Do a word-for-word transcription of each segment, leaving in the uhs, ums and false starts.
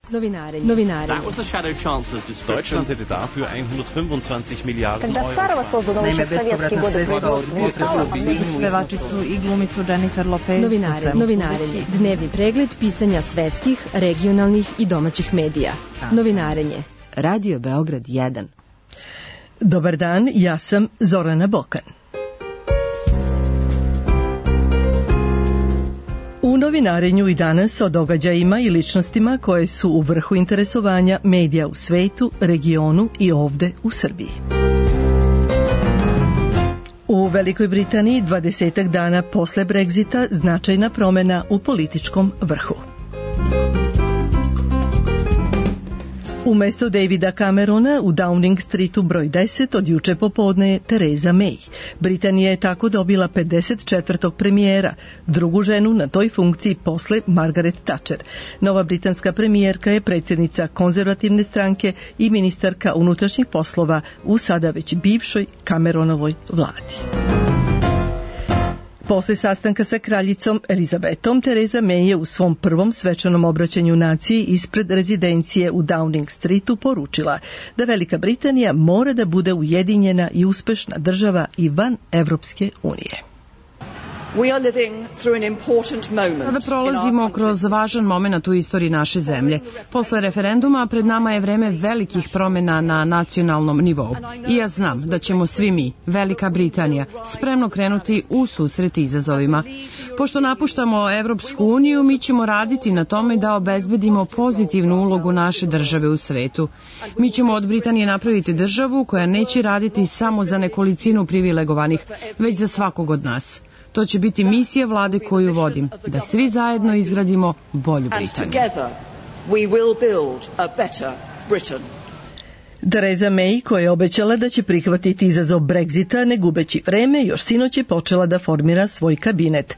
Novinarenje. Novinarenje. That was the Shadow Chancellor's discussion. Deutschland hätte dafür hundertfünfundzwanzig Milliarden Euro. Naime, bespovratna sredstva od pevačicu i glumicu Jennifer Lopez. Novinarenje. Novinarenje. Dnevni pregled pisanja svetskih, regionalnih i domaćih medija. Novinarenje. Radio Beograd jedan. Dobar dan, ja sam Zorana Bokan. U novinarenju i danas o događajima i ličnostima koje su u vrhu interesovanja medija u svetu, regionu i ovde u Srbiji. U Velikoj Britaniji dvadesetak dana posle Brexita značajna promena u političkom vrhu. Umesto Davida Camerona u Downing Streetu broj deset od juče popodne je Theresa May. Britanija je tako dobila pedeset četvrtog premijera, drugu ženu na toj funkciji posle Margaret Thatcher. Nova britanska premijerka je predsjednica konzervativne stranke i ministarka unutrašnjih poslova u sada već bivšoj Cameronovoj vladi. Posle sastanka sa kraljicom Elizabetom, Theresa May je u svom prvom svečanom obraćanju naciji ispred rezidencije u Downing Streetu poručila da Velika Britanija mora da bude ujedinjena i uspešna država i van Evropske unije. Sada prolazimo kroz važan moment u istoriji naše zemlje. Posle referenduma pred nama je vreme velikih promjena na nacionalnom nivou. I ja znam da ćemo svi mi, Velika Britanija, spremno krenuti u susret izazovima. Pošto napuštamo Evropsku uniju, mi ćemo raditi na tome da obezbedimo pozitivnu ulogu naše države u svetu. Mi ćemo od Britanije napraviti državu koja neće raditi samo za nekolicinu privilegovanih, već za svakog od nas. To će biti misija vlade koju vodim, da svi zajedno izgradimo bolju Britaniju. Theresa May, koja je obećala da će prihvatiti izazov Brexita, ne gubeći vreme, još sinoć je počela da formira svoj kabinet.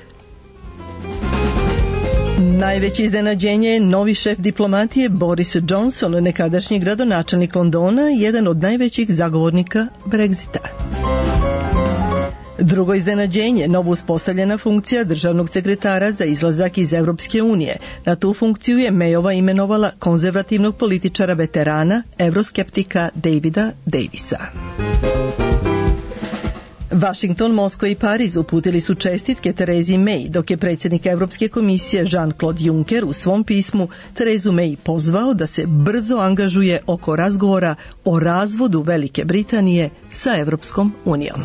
Najveće iznenađenje je novi šef diplomatije Boris Johnson, nekadašnji gradonačelnik Londona, jedan od najvećih zagovornika Brexita. Drugo iznenađenje, novo uspostavljena funkcija državnog sekretara za izlazak iz Evropske unije. Na tu funkciju je Mayova imenovala konzervativnog političara veterana, evroskeptika Davida Davisa. Washington, Moskva i Pariz uputili su čestitke Theresi May, dok je predsjednik Evropske komisije Jean-Claude Juncker u svom pismu Theresu May pozvao da se brzo angažuje oko razgovora o razvodu Velike Britanije sa Evropskom unijom.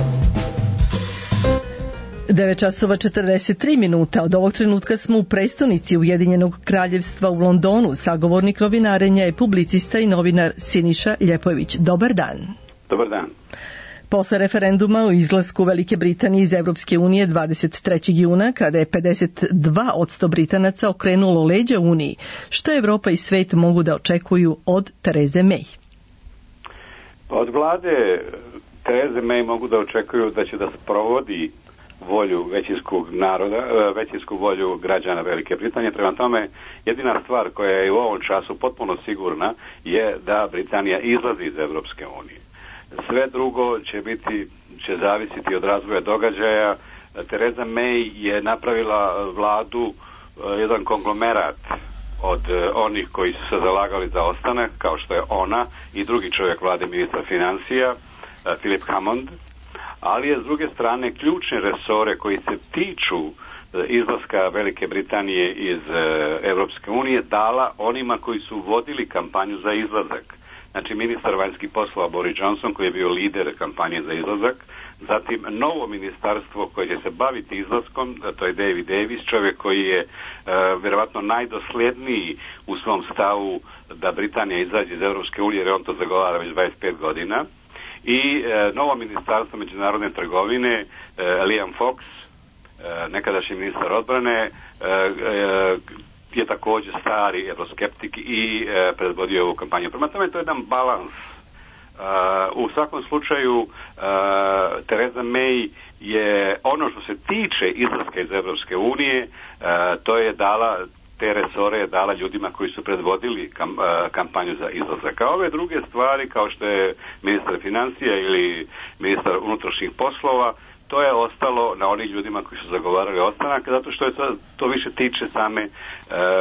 devet časova četrdeset tri minuta. Od ovog trenutka smo u prestonici Ujedinjenog kraljevstva u Londonu. Sagovornik novinarenja je publicista i novinar Siniša Ljepojević. Dobar dan. Dobar dan. Posle referenduma o izlasku Velike Britanije iz Evropske unije dvadeset trećeg juna, kada je pedeset dva posto Britanaca okrenulo leđa Uniji, šta Evropa i svet mogu da očekuju od Therese May? Od vlade Therese May mogu da očekuju da će da sprovodi volju većinskog naroda, većinsku volju građana Velike Britanije. Prema tome, jedina stvar koja je u ovom času potpuno sigurna je da Britanija izlazi iz Evropske unije. Sve drugo će biti, će zavisiti od razvoja događaja. Theresa May je napravila vladu, jedan konglomerat od onih koji su se zalagali za ostanak, kao što je ona i drugi čovjek vlade, ministar financija, Philip Hammond, ali je s druge strane ključne resore koji se tiču izlaska Velike Britanije iz Evropske unije dala onima koji su vodili kampanju za izlazak. Znači ministar vanjskih poslova Boris Johnson, koji je bio lider kampanje za izlazak, zatim novo ministarstvo koje će se baviti izlaskom, to je David Davis, čovjek koji je e, vjerovatno najdosljedniji u svom stavu da Britanija izađe iz Evropske unije, jer on to zagovara već dvadeset pet godina. I e, novo ministarstvo međunarodne trgovine, e, Liam Fox, e, nekadašnji ministar odbrane, e, e, je također stari evroskeptik i e, predvodio ovu kampanju. Prema tome, to je jedan balans. Uh, u svakom slučaju uh, Theresa May je ono što se tiče izlaska iz Evropske unije, uh, to je dala, te resore je dala ljudima koji su predvodili kam, uh, kampanju za izlazak. A ove druge stvari, kao što je ministar financija ili ministar unutrašnjih poslova, to je ostalo na onih ljudima koji su zagovarali ostanak, zato što je to, to više tiče same uh,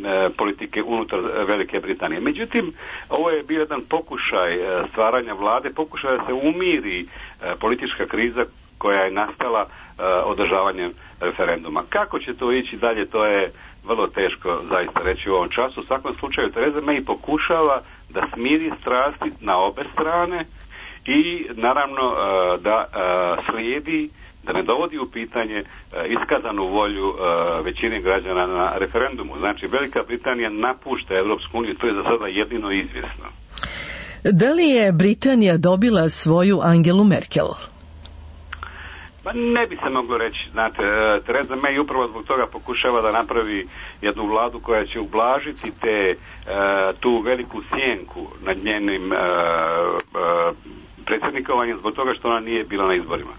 politike unutar Velike Britanije. Međutim, ovo je bio jedan pokušaj stvaranja vlade, pokušaj da se umiri politička kriza koja je nastala održavanjem referenduma. Kako će to ići dalje, to je vrlo teško zaista reći u ovom času. U svakom slučaju Theresa May pokušava da smiri strasti na obe strane i naravno da slijedi, da ne dovodi u pitanje iskazanu volju većine građana na referendumu. Znači, Velika Britanija napušta Evropsku uniju, to je za sada jedino izvjesno. Da li je Britanija dobila svoju Angelu Merkel? Pa ne bi se moglo reći, znate, Theresa May upravo zbog toga pokušava da napravi jednu vladu koja će ublažiti te, tu veliku sjenku nad njenim predsjednikovanjem zbog toga što ona nije bila na izborima.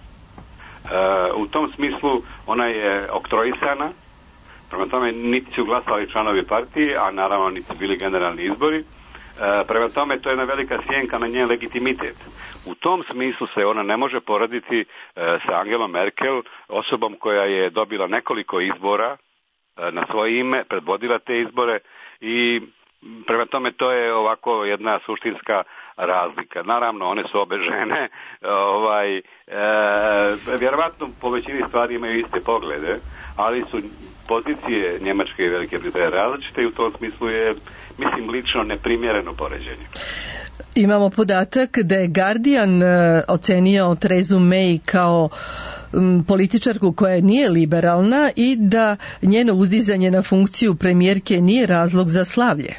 U tom smislu ona je oktroisana, prema tome niti su glasali članovi partije, a naravno niti su bili generalni izbori. Prema tome to je jedna velika sjenka na njen legitimitet. U tom smislu se ona ne može porediti sa Angelom Merkel, osobom koja je dobila nekoliko izbora na svoje ime, predvodila te izbore i prema tome to je ovako jedna suštinska razlika. Naravno, one su obe žene, ovaj, e, vjerovatno po većini stvari imaju iste poglede, ali su pozicije Njemačke i Velike Britanije različite i u tom smislu je, mislim, lično neprimjereno poređenje. Imamo podatak da je Guardian ocenio Theresu May kao političarku koja nije liberalna i da njeno uzdizanje na funkciju premijerke nije razlog za slavlje.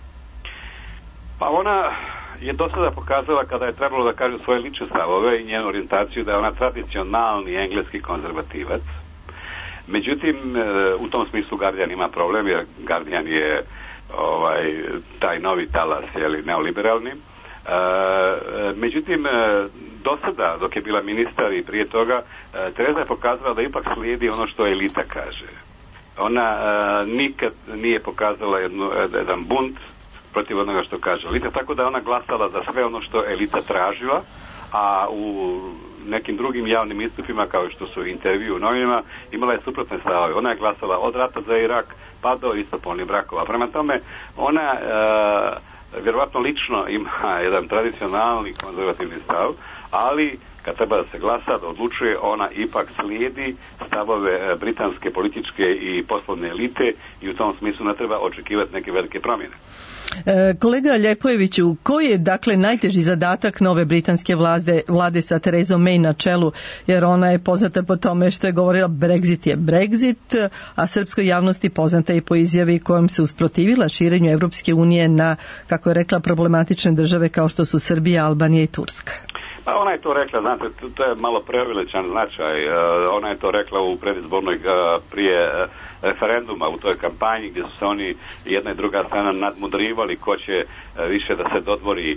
Pa ona je do sada pokazala, kada je trebalo da kaže svoje lične stavove i njenu orijentaciju, da je ona tradicionalni engleski konzervativac. Međutim, u tom smislu Guardian ima problem, jer Guardian je ovaj, taj novi talas, jeli, neoliberalni. Međutim, do sada, dok je bila ministar i prije toga, Theresa je pokazala da ipak slijedi ono što elita kaže. Ona nikad nije pokazala jednu, jedan bunt protiv onoga što kaže elita, tako da ona glasala za sve ono što elita tražila, a u nekim drugim javnim istupima, kao što su intervju u novinama, imala je suprotne stavove. Ona je glasala od rata za Irak pa do istopolnih brakova. Prema tome, ona e, vjerovatno lično ima jedan tradicionalni konzervativni stav, ali kad treba da se glasa, da odlučuje, ona ipak slijedi stavove britanske političke i poslovne elite i u tom smislu ne treba očekivati neke velike promjene. E, kolega Ljepojeviću, koji je dakle najteži zadatak nove britanske vlade, vlade sa Theresom May na čelu, jer ona je poznata po tome što je govorila Brexit je Brexit, a srpskoj javnosti poznata je po izjavi kojom se usprotivila širenju Evropske unije na, kako je rekla, problematične države kao što su Srbija, Albanija i Turska. Pa ona je to rekla, znate, to je malo preuveličan značaj. Ona je to rekla u predizbornoj prije referenduma, u toj kampanji gdje su se oni jedna i druga strana nadmudrivali ko će više da se dodvori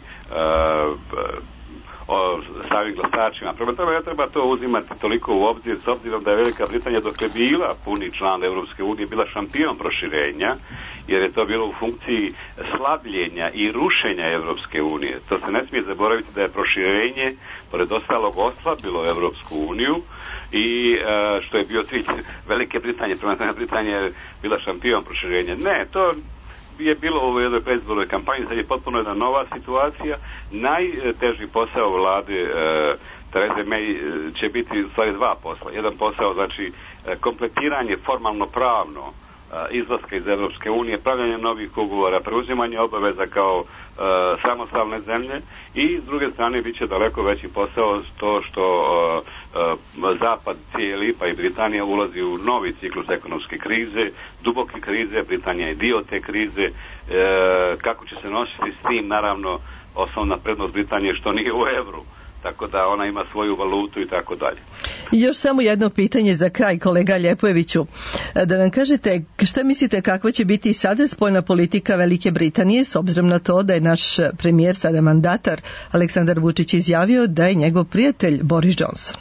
o samim glasačima. Prema tome, ne treba to uzimati toliko u obzir, s obzirom da je Velika Britanija dok je bila puni član Evropske unije, bila šampion proširenja, jer je to bilo u funkciji slabljenja i rušenja Evropske unije. To se ne smije zaboraviti da je proširenje, pored ostalog, oslabilo Evropsku uniju i e, što je bio cilj Velike Britanije. Prema tome, Britanija je bila šampion proširenja. Ne, to je bilo u jednoj predizbornoj kampanji, sad je potpuno jedna nova situacija. Najteži posao vlade e, Therese May će biti u stvari dva posla. Jedan posao, znači kompletiranje formalno pravno izlaska iz Evropske unije, pravljanje novih ugovora, preuzimanje obaveza kao e, samostalne zemlje i s druge strane bit će daleko veći posao to što e, e, Zapad cijeli pa i Britanija ulazi u novi ciklus ekonomske krize, duboke krize, Britanija je dio te krize, e, kako će se nositi s tim, naravno osnovna prednost Britanije što nije u evru, tako da ona ima svoju valutu i tako dalje. I još samo jedno pitanje za kraj, kolega Ljepojeviću. Da nam kažete, šta mislite kakva će biti sada spoljna politika Velike Britanije, s obzirom na to da je naš premijer, sada mandatar, Aleksandar Vučić izjavio da je njegov prijatelj Boris Johnson?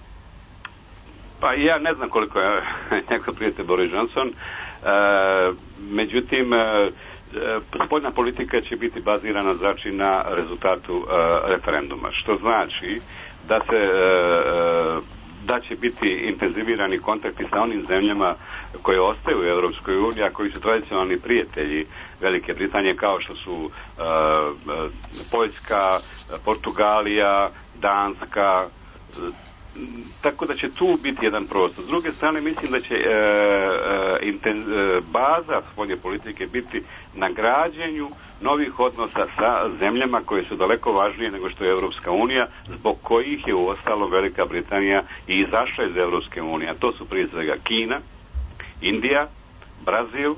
Pa ja ne znam koliko je njegov prijatelj Boris Johnson, e, međutim, e, spoljna politika će biti bazirana, znači, na rezultatu e, referenduma, što znači da se e, da će biti intenzivirani kontakti sa onim zemljama koje ostaju u Europskoj uniji, a koji su tradicionalni prijatelji Velike Britanije, kao što su uh, Poljska, Portugalija, Danska, uh, tako da će tu biti jedan prostor. S druge strane, mislim da će e, e, inten, e, baza spoljne politike biti na građenju novih odnosa sa zemljama koje su daleko važnije nego što je Europska unija, zbog kojih je uostalom Velika Britanija i izašla iz Europske unije. A to su prije svega Kina, Indija, Brazil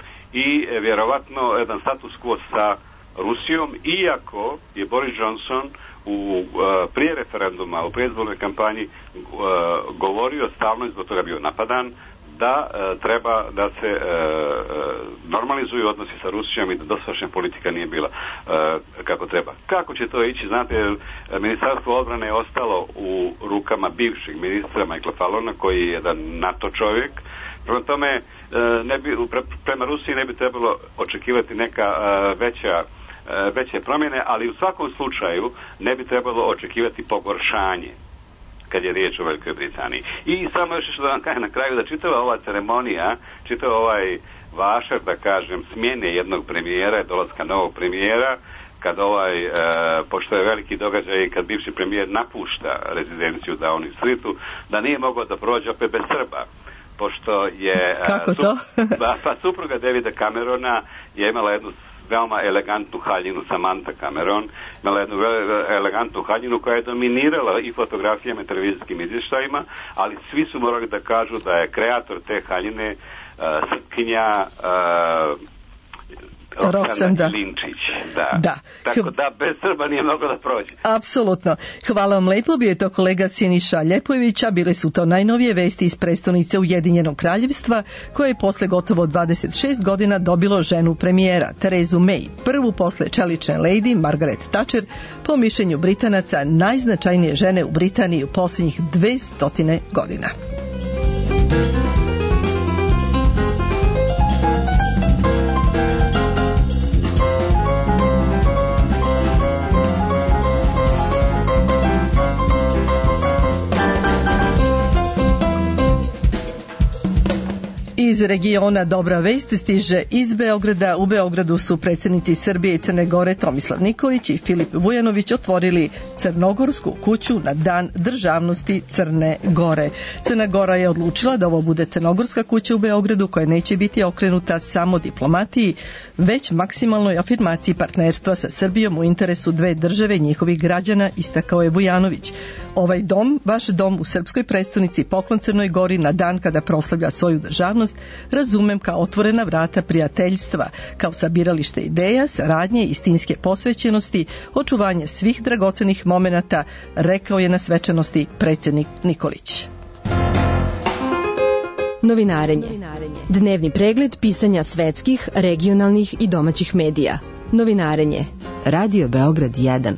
i e, vjerovatno jedan status quo sa Rusijom, iako je Boris Johnson u uh, prije referenduma, u predizbornoj kampanji uh, govorio stalno, i zbog toga bio napadan, da uh, treba da se uh, normalizuju odnosi sa Rusijom i da dosadašnja politika nije bila uh, kako treba. Kako će to ići? Znate, Ministarstvo odbrane je ostalo u rukama bivšeg ministra Michaela Fallona, koji je jedan NATO čovjek. Prema tome, uh, ne bi, pre, prema Rusiji ne bi trebalo očekivati neka uh, veća veće promjene, ali u svakom slučaju ne bi trebalo očekivati pogoršanje kad je riječ o Velikoj Britaniji. I samo još što da vam kažem na kraju, da čitava ova ceremonija, čitava ovaj vašar, da kažem, smjene jednog premijera, dolaska novog premijera, kad ovaj, e, pošto je veliki događaj, kad bivši premijer napušta rezidenciju Downing Streetu, da nije mogao da prođe opet bez Srba. Pošto je... Kako to? pa, pa supruga Davida Camerona je imala jednu veoma elegantnu haljinu, Samantha Cameron, imala jednu elegantnu haljinu koja je dominirala i fotografijama i televizijskim izvještajima, ali svi su morali da kažu da je kreator te haljine uh, Srpkinja uh, Roksanda Linčić. Da. Da. Tako da bez Srba nije moglo da prođe. Apsolutno. Hvala vam lepo, bio je to kolega Siniša Ljepojevića. Bile su to najnovije vesti iz prestonice Ujedinjenog kraljevstva, koje je posle gotovo dvadeset šest godina dobilo ženu premijera, Terezu May, prvu posle čelične lady Margaret Thatcher, po mišljenju Britanaca najznačajnije žene u Britaniji u posljednjih dvestotine godina. Iz regiona dobra vest stiže iz Beograda. U Beogradu su predsjednici Srbije i Crne Gore Tomislav Nikolić i Filip Vujanović otvorili Crnogorsku kuću na Dan državnosti Crne Gore. Crna Gora je odlučila da ovo bude Crnogorska kuća u Beogradu, koja neće biti okrenuta samo diplomatiji, već maksimalnoj afirmaciji partnerstva sa Srbijom u interesu dve države i njihovih građana, istakao je Vujanović. Ovaj dom, vaš dom u srpskoj prestonici, poklon Crnoj Gori na dan kada proslavlja svoju državnost, razumem kao otvorena vrata prijateljstva, kao sabiralište ideja, saradnje, istinske posvećenosti, očuvanje svih dragocenih momenata, rekao je na svečanosti predsjednik Nikolić. Novinarenje. Dnevni pregled pisanja svetskih, regionalnih i domaćih medija. Novinarenje. Radio Beograd jedan.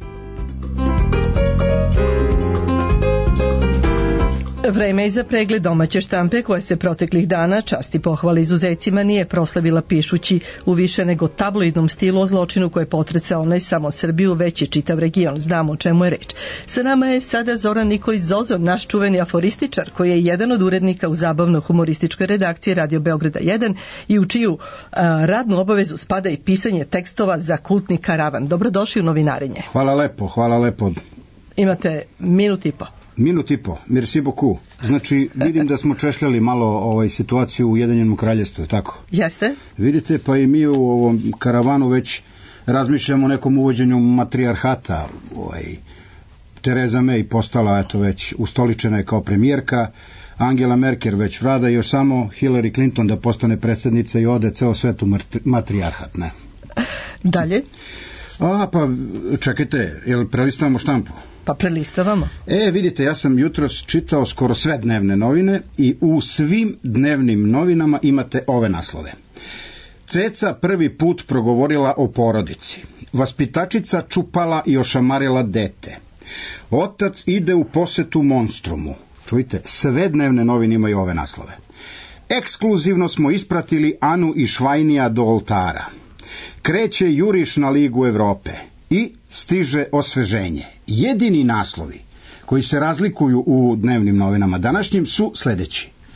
Vreme je za pregled domaće štampe, koja se proteklih dana, čast i pohvale izuzecima, nije proslavila pišući u više nego tabloidnom stilu o zločinu koje je potresao ne samo Srbiju, već i čitav region. Znamo o čemu je reč. Sa nama je sada Zoran Nikolić Zozo, naš čuveni aforističar, koji je jedan od urednika u zabavno-humorističkoj redakciji Radio Beograda jedan i u čiju a, radnu obavezu spada i pisanje tekstova za kultni karavan. Dobrodošli u novinarenje. Hvala lepo, hvala lepo. Imate minut i po. Minut i po, merci beaucoup. Znači, vidim da smo češljali malo ovaj, situaciju u Ujedinjenom kraljevstvu, tako? Jeste. Vidite, pa i mi u ovom karavanu već razmišljamo o nekom uvođenju matrijarhata. Ovaj, Tereza May postala, eto, već ustoličena je kao premijerka, Angela Merkel već vlada, još samo Hillary Clinton da postane predsjednica i ode ceo svet u matrijarhat, ne? Dalje? A, pa, čekajte, jel prelistavamo štampu? Pa prelistavamo. E, vidite, ja sam jutros čitao skoro sve dnevne novine i u svim dnevnim novinama imate ove naslove. Ceca prvi put progovorila o porodici. Vaspitačica čupala i ošamarila dete. Otac ide u posetu monstrumu. Čujte, sve dnevne novine imaju ove naslove. Ekskluzivno smo ispratili Anu i Švajnija do oltara. Kreće juriš na Ligu Evrope. I stiže osveženje. Jedini naslovi koji se razlikuju u dnevnim novinama današnjim su sljedeći.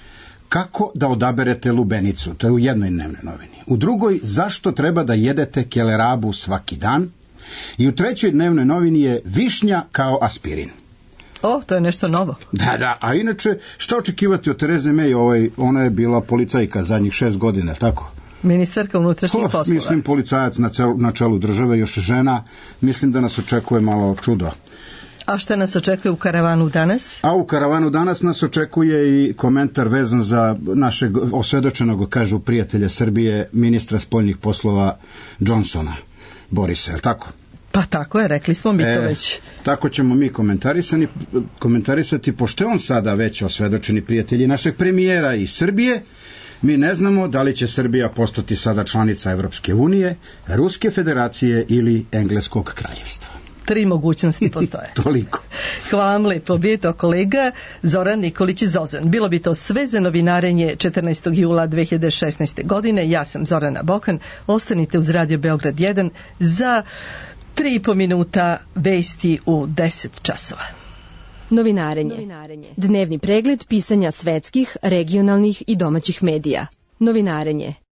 kako da odaberete lubenicu, to je u jednoj dnevnoj novini. U drugoj, zašto treba da jedete kelerabu svaki dan. I u trećoj dnevnoj novini je višnja kao aspirin. O, to je nešto novo. Da, da, a inače, šta očekivati od Tereze May? Ovaj, ona je bila policajka zadnjih šest godina, tako? Ministarka unutrašnjih oh, poslova. Mislim, policajac na, cel, na čelu države, još žena. Mislim da nas očekuje malo čudo. A šta nas očekuje u karavanu danas? A u karavanu danas nas očekuje i komentar vezan za našeg osvedočenog, kažu prijatelja Srbije, ministra spoljnih poslova Johnsona, Borisa, je li tako? Pa tako je, rekli smo mi to e, već. Tako ćemo mi komentarisati, komentarisati, pošto je on sada već osvedočeni prijatelji našeg premijera iz Srbije. Mi ne znamo da li će Srbija postati sada članica Evropske unije, Ruske federacije ili Engleskog kraljevstva. Tri mogućnosti postoje. Toliko. Hvala vam lepo. Bio je to kolega Zoran Nikolić Zozan. Bilo bi to sve za novinarenje četrnaestog jula dve hiljade šesnaeste. godine. Ja sam Zorana Bokan. Ostanite uz Radio Beograd jedan za tri i po minuta vesti u deset časova. Novinarenje. Novinarenje. Dnevni pregled pisanja svetskih, regionalnih i domaćih medija. Novinarenje.